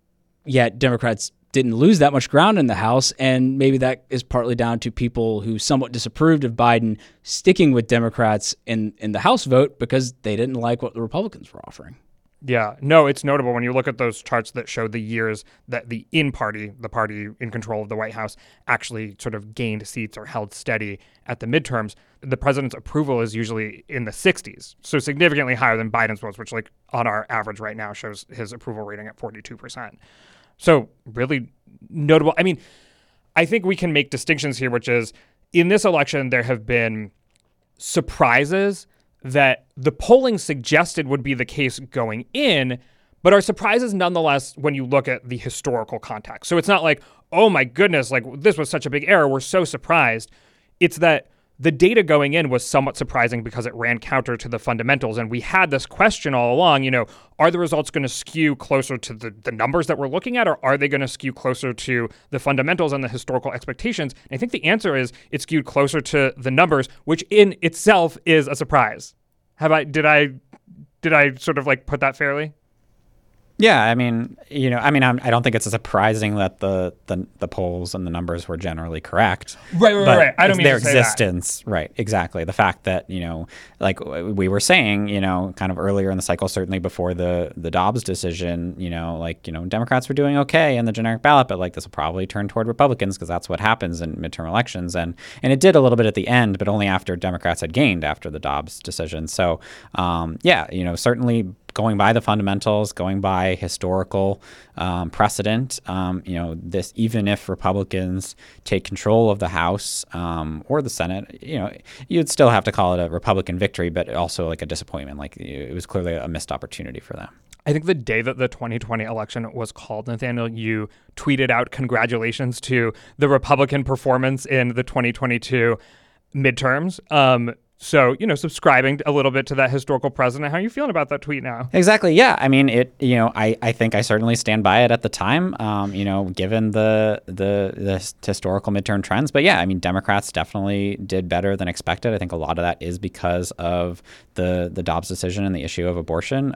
yet Democrats didn't lose that much ground in the House, and maybe that is partly down to people who somewhat disapproved of Biden sticking with Democrats in the House vote because they didn't like what the Republicans were offering. Yeah, no, it's notable when you look at those charts that show the years that the party in control of the White House, actually sort of gained seats or held steady at the midterms. The president's approval is usually in the 60s, so significantly higher than Biden's was, which like on our average right now shows his approval rating at 42%. So really notable. I mean, I think we can make distinctions here, which is in this election, there have been surprises that the polling suggested would be the case going in, but are surprises nonetheless when you look at the historical context. So it's not like, oh my goodness, like this was such a big error, we're so surprised. It's that the data going in was somewhat surprising because it ran counter to the fundamentals. And we had this question all along, are the results going to skew closer to the numbers that we're looking at, or are they going to skew closer to the fundamentals and the historical expectations? And I think the answer is it skewed closer to the numbers, which in itself is a surprise. Did I sort of like put that fairly? Yeah, I don't think it's surprising that the polls and the numbers were generally correct. Right. I don't mean their to say existence, that. Right? Exactly. The fact that like we were saying, kind of earlier in the cycle, certainly before the Dobbs decision, Democrats were doing okay in the generic ballot, but like this will probably turn toward Republicans because that's what happens in midterm elections, and it did a little bit at the end, but only after Democrats had gained after the Dobbs decision. So, certainly. Going by the fundamentals, going by historical precedent, this even if Republicans take control of the House or the Senate, you'd still have to call it a Republican victory, but also like a disappointment. Like it was clearly a missed opportunity for them. I think the day that the 2020 election was called, Nathaniel, you tweeted out congratulations to the Republican performance in the 2022 midterms. So, subscribing a little bit to that historical precedent. How are you feeling about that tweet now? Exactly. Yeah. I mean, I think I certainly stand by it at the time, given the historical midterm trends. But yeah, I mean, Democrats definitely did better than expected. I think a lot of that is because of the Dobbs decision and the issue of abortion.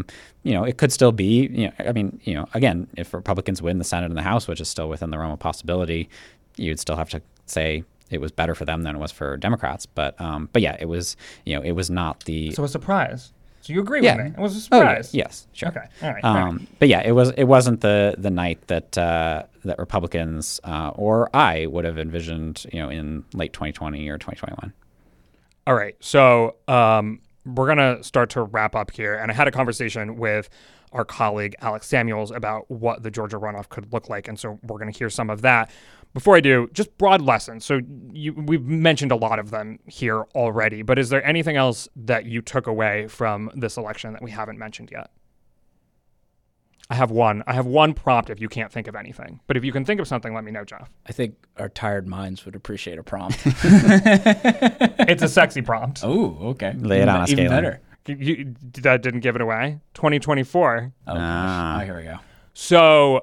It could still be, again, if Republicans win the Senate and the House, which is still within the realm of possibility, you'd still have to say it was better for them than it was for Democrats. But yeah, it was not the... So a surprise. So you agree with me? It was a surprise. Oh, yeah. Yes, sure. Okay. All right. But yeah, it wasn't the night that Republicans or I would have envisioned, in late 2020 or 2021. All right. So we're going to start to wrap up here. And I had a conversation with our colleague Alex Samuels about what the Georgia runoff could look like. And so we're going to hear some of that. Before I do, just broad lessons. So we've mentioned a lot of them here already, but is there anything else that you took away from this election that we haven't mentioned yet? I have one prompt if you can't think of anything. But if you can think of something, let me know, Jeff. I think our tired minds would appreciate a prompt. It's a sexy prompt. Oh, okay. Lay it on us, even Galen. better. That didn't give it away. 2024. Oh, here we go. So,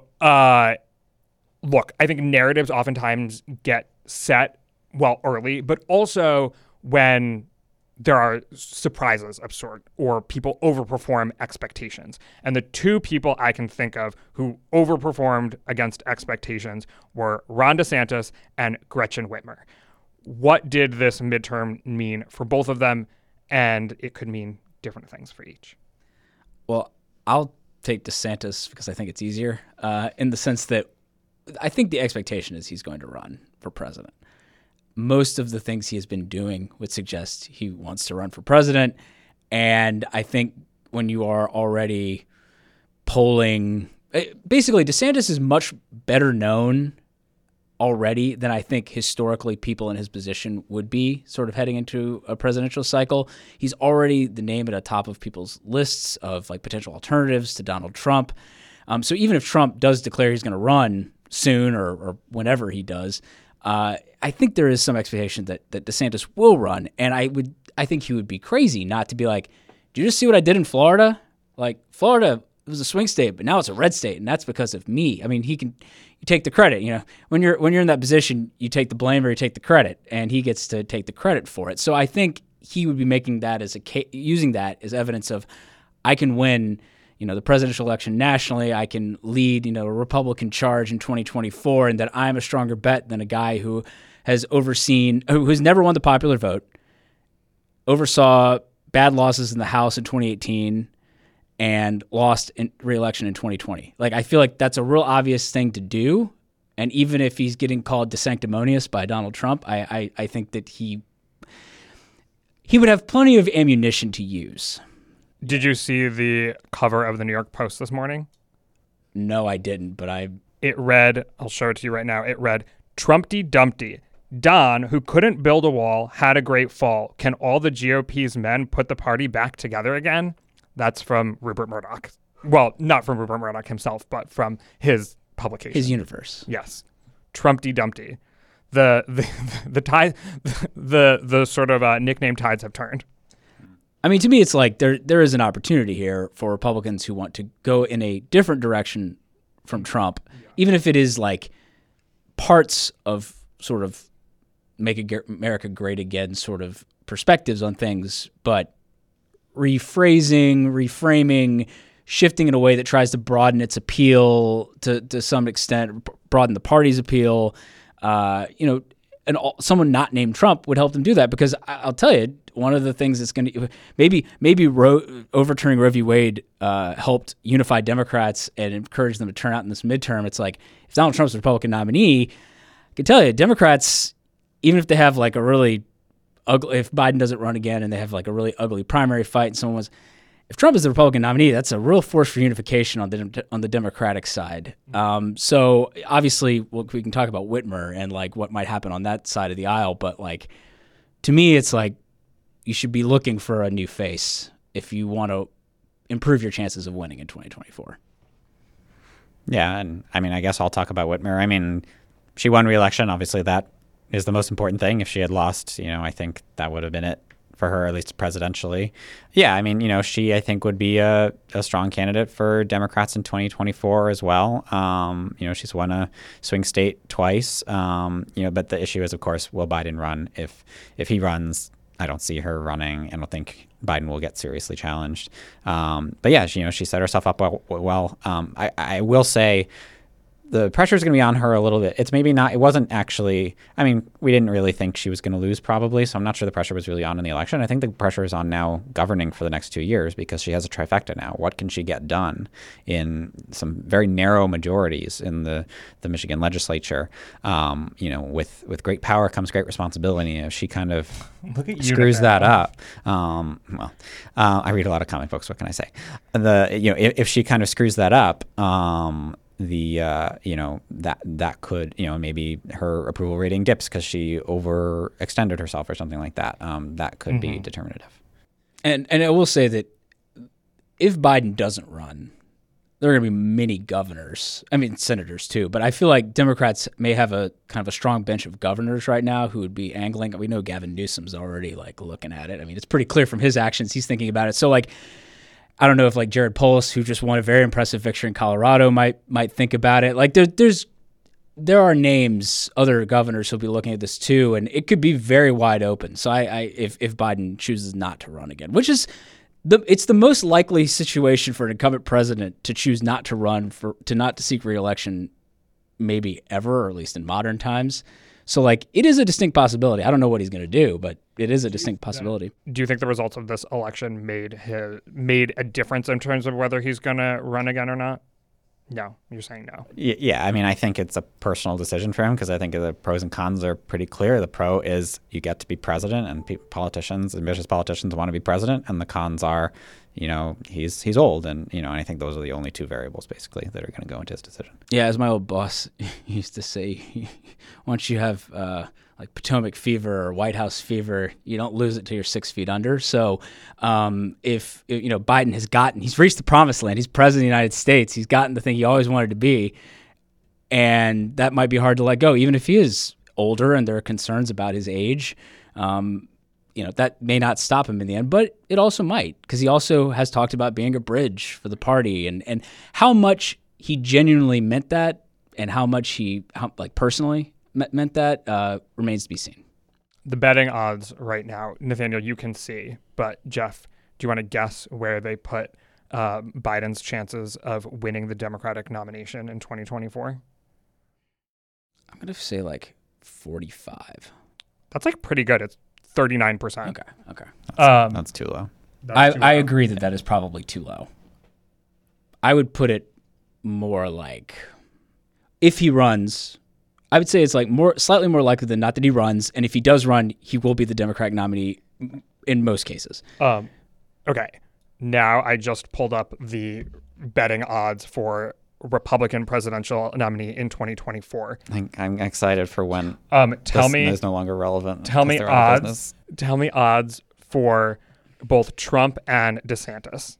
look, I think narratives oftentimes get set, early, but also when there are surprises of sort or people overperform expectations. And the two people I can think of who overperformed against expectations were Ron DeSantis and Gretchen Whitmer. What did this midterm mean for both of them? And it could mean different things for each. Well, I'll take DeSantis because I think it's easier in the sense that I think the expectation is he's going to run for president. Most of the things he has been doing would suggest he wants to run for president. And I think when you are already polling, basically DeSantis is much better known already than I think historically people in his position would be sort of heading into a presidential cycle. He's already the name at the top of people's lists of like potential alternatives to Donald Trump. So even if Trump does declare he's going to run soon or whenever he does, I think there is some expectation that DeSantis will run. And I think he would be crazy not to be like, do you just see what I did in Florida? Like Florida was a swing state, but now it's a red state, and that's because of me. I mean, you take the credit. When you're in that position, you take the blame or you take the credit, and he gets to take the credit for it. So I think he would be making that using that as evidence of I can win, the presidential election nationally. I can lead, a Republican charge in 2024, and that I'm a stronger bet than a guy who has who's never won the popular vote, oversaw bad losses in the House in 2018, and lost in re-election in 2020. Like, I feel like that's a real obvious thing to do. And even if he's getting called DeSanctimonious by Donald Trump, I think that he would have plenty of ammunition to use. Did you see the cover of the New York Post this morning? No, I didn't, but It read, I'll show it to you right now. It read, Trumpty Dumpty. Don, who couldn't build a wall, had a great fall. Can all the GOP's men put the party back together again? That's from Rupert Murdoch. Well, not from Rupert Murdoch himself, but from his publication. His universe. Yes. Trumpty Dumpty. The sort of nickname tides have turned. I mean, to me, it's like there is an opportunity here for Republicans who want to go in a different direction from Trump, even if it is like parts of sort of make America great again sort of perspectives on things, but reframing, shifting in a way that tries to broaden its appeal to some extent, broaden the party's appeal. And someone not named Trump would help them do that, because I'll tell you, one of the things that's going to maybe overturning Roe v. Wade helped unify Democrats and encourage them to turn out in this midterm. It's like, if Donald Trump's the Republican nominee, I can tell you, Democrats, even if they have like a really ugly, if Biden doesn't run again and they have like a really ugly primary fight and someone was, if Trump is the Republican nominee, that's a real force for unification on the Democratic side. So obviously, we can talk about Whitmer and like what might happen on that side of the aisle, but like, to me, it's like you should be looking for a new face if you want to improve your chances of winning in 2024. Yeah, and I mean, I guess I'll talk about Whitmer. I mean, she won re-election. Obviously, that is the most important thing. If she had lost, I think that would have been it for her, at least presidentially. Yeah, I mean, she, I think, would be a strong candidate for Democrats in 2024 as well. She's won a swing state twice. But the issue is, of course, will Biden run? If he runs, I don't see her running. I don't think Biden will get seriously challenged. But yeah, she set herself up well. I will say, the pressure is going to be on her a little bit. It's maybe not, it wasn't actually, I mean, we didn't really think she was going to lose probably, so I'm not sure the pressure was really on in the election. I think the pressure is on now governing for the next 2 years, because she has a trifecta now. What can she get done in some very narrow majorities in the Michigan legislature? With great power comes great responsibility. If she kind of screws that up, I read a lot of comic books. What can I say? If she kind of screws that up, that could, maybe her approval rating dips because she overextended herself or something like that. That could be determinative. And I will say that if Biden doesn't run, there are going to be many senators too, but I feel like Democrats may have a kind of a strong bench of governors right now who would be angling. We know Gavin Newsom's already like looking at it. I mean, it's pretty clear from his actions. He's thinking about it. So like, I don't know if like Jared Polis, who just won a very impressive victory in Colorado, might think about it. Like there are names, other governors who'll be looking at this too, and it could be very wide open. So if Biden chooses not to run again, which is it's the most likely situation for an incumbent president to choose not to run, not to seek re-election, maybe ever, or at least in modern times. So like it is a distinct possibility. I don't know what he's going to do, but it is a distinct possibility. Do you think the results of this election made a difference in terms of whether he's going to run again or not? No, you're saying no. Yeah, I mean, I think it's a personal decision for him, because I think the pros and cons are pretty clear. The pro is you get to be president, and ambitious politicians want to be president, and the cons are, he's old, and and I think those are the only two variables basically that are going to go into his decision. Yeah, as my old boss used to say, once you have like Potomac fever or White House fever, you don't lose it till you're 6 feet under. So if Biden he's reached the promised land, he's president of the United States, he's gotten the thing he always wanted to be, and that might be hard to let go, even if he is older and there are concerns about his age. That may not stop him in the end, but it also might, because he also has talked about being a bridge for the party, and how much he genuinely meant that, and how much he personally meant that remains to be seen. The betting odds right now, Nathaniel, you can see, but Jeff, do you want to guess where they put Biden's chances of winning the Democratic nomination in 2024? I'm going to say like 45. That's like pretty good. It's 39%. Okay. That's too low. I agree that is probably too low. I would put it more like, if he runs, I would say it's like slightly more likely than not that he runs, and if he does run, he will be the Democratic nominee in most cases. Okay. Now I just pulled up the betting odds for Republican presidential nominee in 2024. I'm excited for when Tell me is no longer relevant. Tell me odds. Tell me odds for both Trump and DeSantis.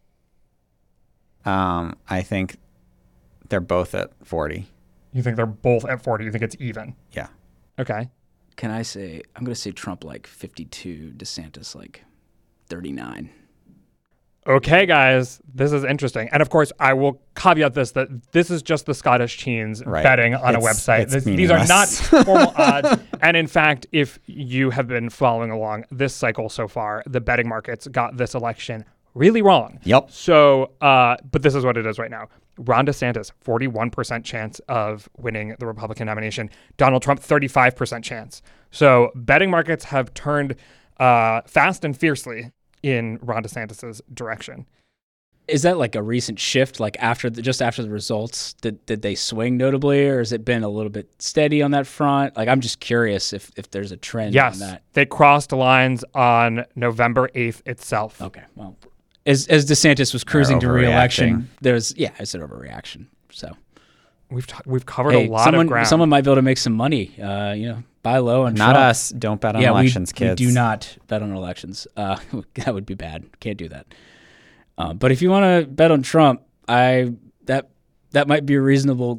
I think they're both at 40. You think they're both at 40? You think it's even? Yeah. Okay. Can I say, I'm going to say Trump like 52, DeSantis like 39. Okay, guys, this is interesting. And of course, I will caveat this, that this is just the Scottish teens betting on a website. These are not formal odds. And in fact, if you have been following along this cycle so far, the betting markets got this election really wrong. Yep. So, but this is what it is right now. Ron DeSantis, 41% chance of winning the Republican nomination. Donald Trump, 35% chance. So betting markets have turned fast and fiercely in Ron DeSantis's direction. Is that like a recent shift? Like just after the results, did they swing notably, or has it been a little bit steady on that front? Like, I'm just curious if there's a trend on that. They crossed lines on November 8th itself. Okay, well, as DeSantis was cruising to re-election, it's an overreaction. So we've covered a lot of ground. Someone might be able to make some money. Buy low and not Trump. us. Don't bet on elections, kids. We do not bet on elections. That would be bad. Can't do that. But if you want to bet on Trump, that might be a reasonable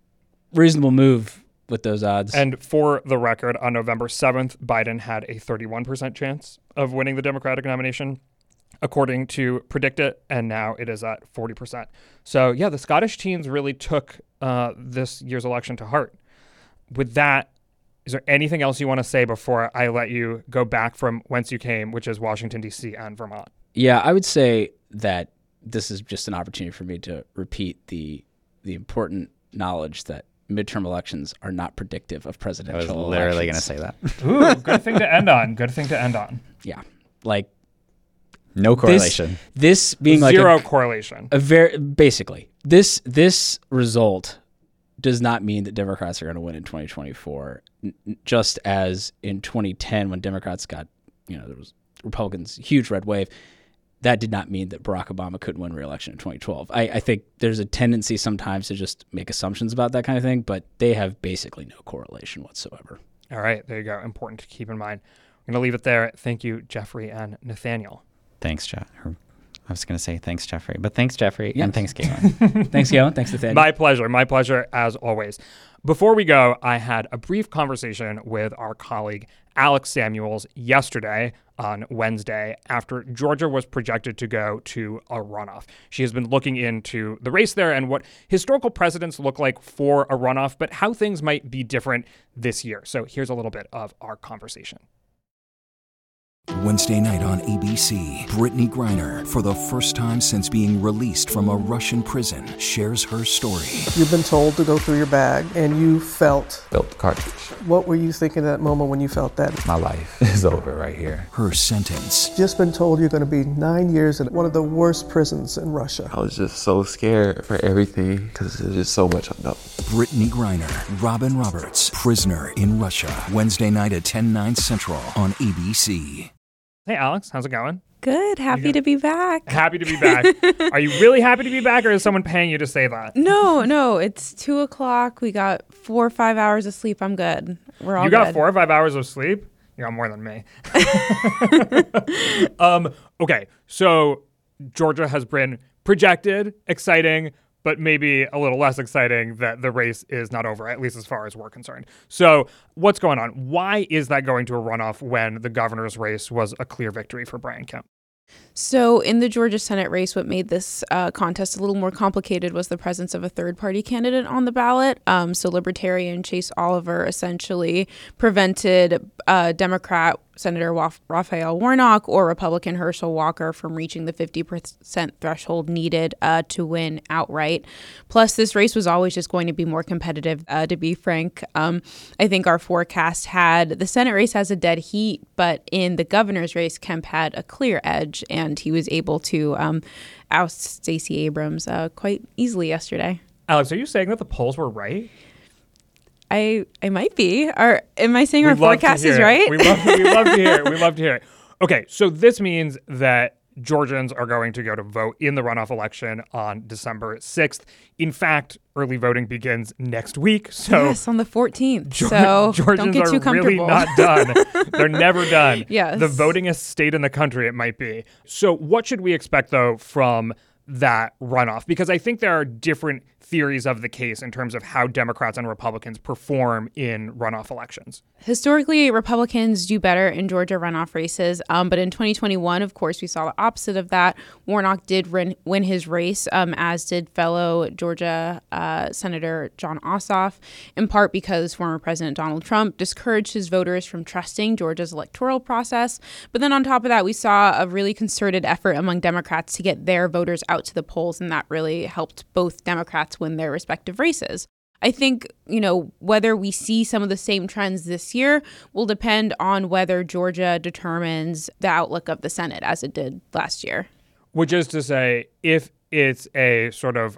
move with those odds. And for the record, on November 7th, Biden had a 31% chance of winning the Democratic nomination, according to PredictIt, and now it is at 40%. So yeah, the Scottish teens really took this year's election to heart. With that, is there anything else you want to say before I let you go back from whence you came, which is Washington, D.C. and Vermont? Yeah, I would say that this is just an opportunity for me to repeat the important knowledge that midterm elections are not predictive of presidential elections. I was literally going to say that. Ooh, good thing to end on. Good thing to end on. Yeah, like no correlation. This being like zero correlation. Basically, this result does not mean that Democrats are going to win in 2024. Just as in 2010, when Democrats got, there was Republicans' huge red wave, that did not mean that Barack Obama couldn't win re-election in 2012. I think there's a tendency sometimes to just make assumptions about that kind of thing, but they have basically no correlation whatsoever. All right, there you go. Important to keep in mind. I'm going to leave it there. Thank you, Jeffrey and Nathaniel. Thanks, Jeff. I was going to say thanks, Jeffrey, but thanks, Jeffrey, and thanks, Galen. Thanks, Galen. Thanks, Nathaniel. My pleasure, as always. Before we go, I had a brief conversation with our colleague Alex Samuels yesterday on Wednesday after Georgia was projected to go to a runoff. She has been looking into the race there and what historical precedents look like for a runoff, but how things might be different this year. So here's a little bit of our conversation. Wednesday night on ABC, Brittany Griner, for the first time since being released from a Russian prison, shares her story. You've been told to go through your bag, and you felt the cartridge. What were you thinking at that moment when you felt that? My life is over right here. Her sentence. Just been told you're going to be 9 years in one of the worst prisons in Russia. I was just so scared for everything because there's just so much unknown. Brittany Griner, Robin Roberts, Prisoner in Russia. Wednesday night at 10/9 Central on ABC. Hey, Alex, how's it going? Good. Happy to be back. Happy to be back. Are you really happy to be back, or is someone paying you to say that? No. It's 2:00. We got 4 or 5 hours of sleep. I'm good. We're all good. You got 4 or 5 hours of sleep? You got more than me. Okay, so Georgia has been projected, exciting, but maybe a little less exciting that the race is not over, at least as far as we're concerned. So what's going on? Why is that going to a runoff when the governor's race was a clear victory for Brian Kemp? So in the Georgia Senate race, what made this contest a little more complicated was the presence of a third-party candidate on the ballot. So Libertarian Chase Oliver essentially prevented Democrat Senator Raphael Warnock or Republican Herschel Walker from reaching the 50% threshold needed to win outright. Plus, this race was always just going to be more competitive, to be frank. I think our forecast had the Senate race has a dead heat, but in the governor's race, Kemp had a clear edge, and he was able to oust Stacey Abrams quite easily yesterday. Alex, are you saying that the polls were right? I might be. Am I saying our forecast is right? We love to hear it. We love to hear it. Okay, so this means that Georgians are going to go to vote in the runoff election on December 6th. In fact, early voting begins next week. So yes, on the 14th. So Georgians don't get too comfortable. really not done. They're never done. Yes. The votingest state in the country, it might be. So what should we expect, though, from that runoff? Because I think there are different theories of the case in terms of how Democrats and Republicans perform in runoff elections. Historically, Republicans do better in Georgia runoff races, but in 2021, of course, we saw the opposite of that. Warnock did win his race, as did fellow Georgia Senator Jon Ossoff, in part because former President Donald Trump discouraged his voters from trusting Georgia's electoral process. But then on top of that, we saw a really concerted effort among Democrats to get their voters out to the polls, and that really helped both Democrats win their respective races. I think, whether we see some of the same trends this year will depend on whether Georgia determines the outlook of the Senate as it did last year. Which is to say, if it's a sort of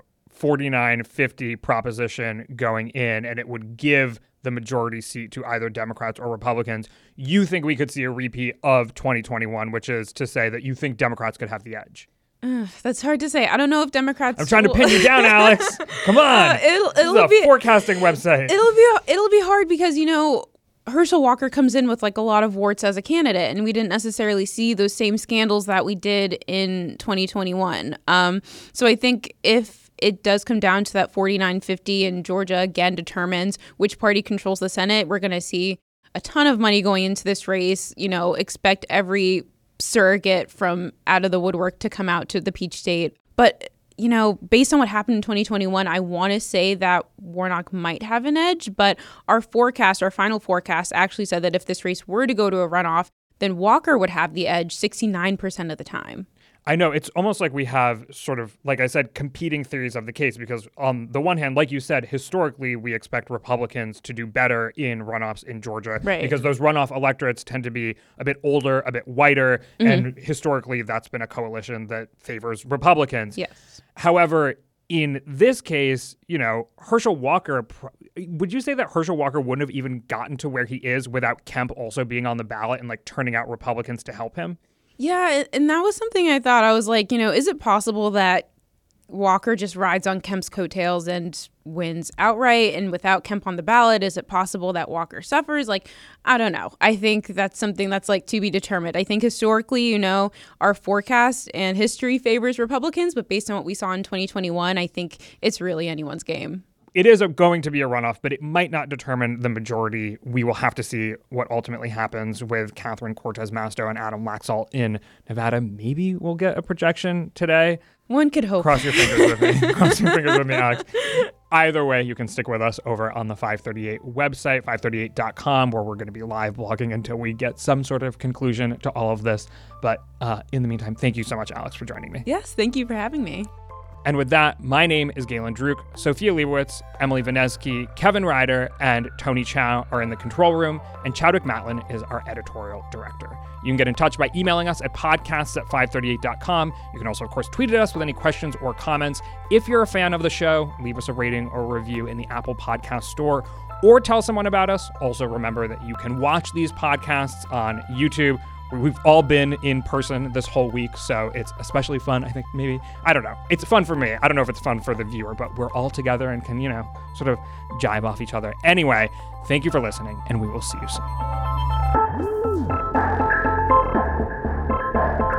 49-50 proposition going in and it would give the majority seat to either Democrats or Republicans, you think we could see a repeat of 2021, which is to say that you think Democrats could have the edge? That's hard to say. I don't know if Democrats. I'm trying to pin you down, Alex. Come on. It'll be a forecasting website. It'll be hard because Herschel Walker comes in with a lot of warts as a candidate, and we didn't necessarily see those same scandals that we did in 2021. So I think if it does come down to that 49-50 and Georgia again determines which party controls the Senate, we're going to see a ton of money going into this race. Expect every surrogate from out of the woodwork to come out to the Peach State. But, based on what happened in 2021, I want to say that Warnock might have an edge, but our final forecast actually said that if this race were to go to a runoff, then Walker would have the edge 69% of the time. I know. It's almost like we have sort of, like I said, competing theories of the case, because on the one hand, like you said, historically, we expect Republicans to do better in runoffs in Georgia, right, because those runoff electorates tend to be a bit older, a bit whiter, and historically that's been a coalition that favors Republicans. Yes. However, in this case, Herschel Walker, would you say that Herschel Walker wouldn't have even gotten to where he is without Kemp also being on the ballot and turning out Republicans to help him? Yeah, and that was something I thought. I was like, is it possible that Walker just rides on Kemp's coattails and wins outright? And without Kemp on the ballot, is it possible that Walker suffers? I don't know. I think that's something that's to be determined. I think historically, our forecast and history favors Republicans, but based on what we saw in 2021, I think it's really anyone's game. It is going to be a runoff, but it might not determine the majority. We will have to see what ultimately happens with Catherine Cortez Masto and Adam Laxalt in Nevada. Maybe we'll get a projection today. One could hope. Cross your fingers with me. Cross your fingers with me, Alex. Either way, you can stick with us over on the 538 website, 538.com, where we're going to be live blogging until we get some sort of conclusion to all of this. But in the meantime, thank you so much, Alex, for joining me. Yes, thank you for having me. And with that, my name is Galen Druk. Sophia Leibowitz, Emily Vanesky, Kevin Ryder, and Tony Chow are in the control room, and Chadwick Matlin is our editorial director. You can get in touch by emailing us at podcasts@538.com. You can also, of course, tweet at us with any questions or comments. If you're a fan of the show, leave us a rating or review in the Apple Podcast Store, or tell someone about us. Also, remember that you can watch these podcasts on YouTube. We've all been in person this whole week, so it's especially fun. I think maybe, I don't know. It's fun for me. I don't know if it's fun for the viewer, but we're all together and can, sort of jive off each other. Anyway, thank you for listening, and we will see you soon.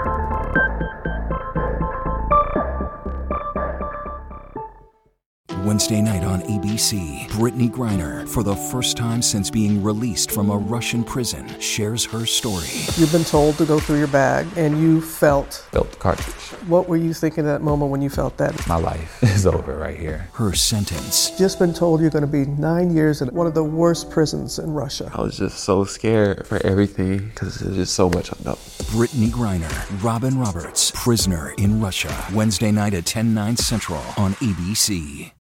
When Wednesday night on ABC. Brittany Griner, for the first time since being released from a Russian prison, shares her story. You've been told to go through your bag, and you felt Felt the cartridge. What were you thinking at that moment when you felt that? My life is over right here. Her sentence. Just been told you're going to be 9 years in one of the worst prisons in Russia. I was just so scared for everything because there's just so much unknown. Brittany Griner, Robin Roberts, Prisoner in Russia. Wednesday night at 10, 9 Central on ABC.